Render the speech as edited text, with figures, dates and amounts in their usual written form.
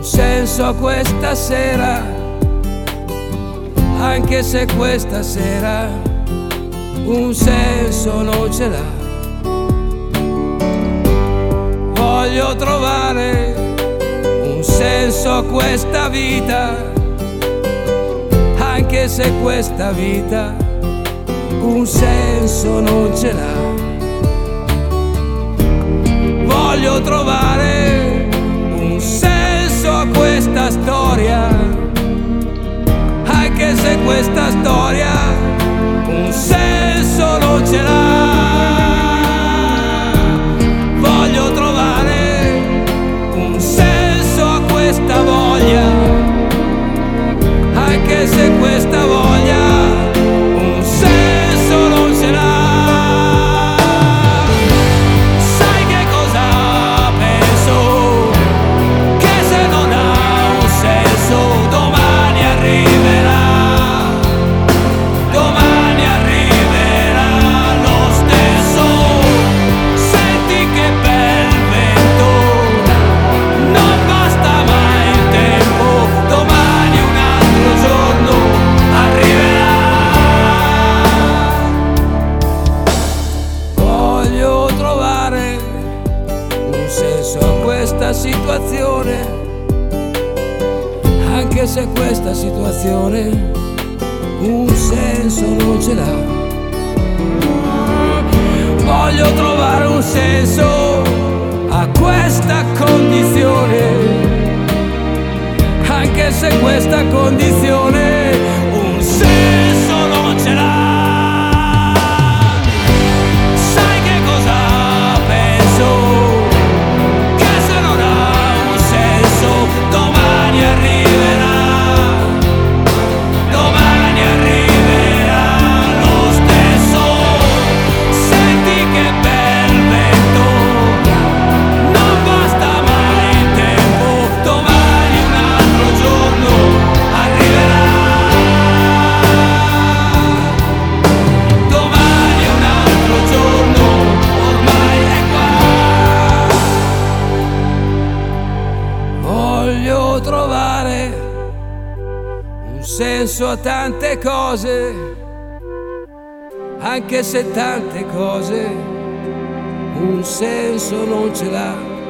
un senso a questa sera, anche se questa sera un senso non ce l'ha. Voglio trovare un senso a questa vita, anche se questa vita un senso non ce l'ha. Voglio trovare un senso a questa storia, anche se questa storia un senso non ce l'ha. Voglio trovare un senso a questa voglia, anche se questa voglia un senso non ce l'ha. Sai che cosa penso? Che se non ha un senso domani arriverà, domani arriverà lo stesso. Senti che bel vento, non basta mai il tempo, domani un altro giorno arriverà. Voglio trovare un senso a questa situazione, anche se questa situazione un senso non ce l'ha. Voglio trovare un senso a questa condizione, anche se questa condizione un senso non ce l'ha. Sai che cosa penso? Che se non ha un senso domani arriverà, domani arriverà lo stesso. Senti che bel vento, non basta mai il tempo, domani un altro giorno arriverà, domani un altro giorno ormai è qua. Voglio trovare un senso a tante cose, anche se tante cose un senso non ce l'ha.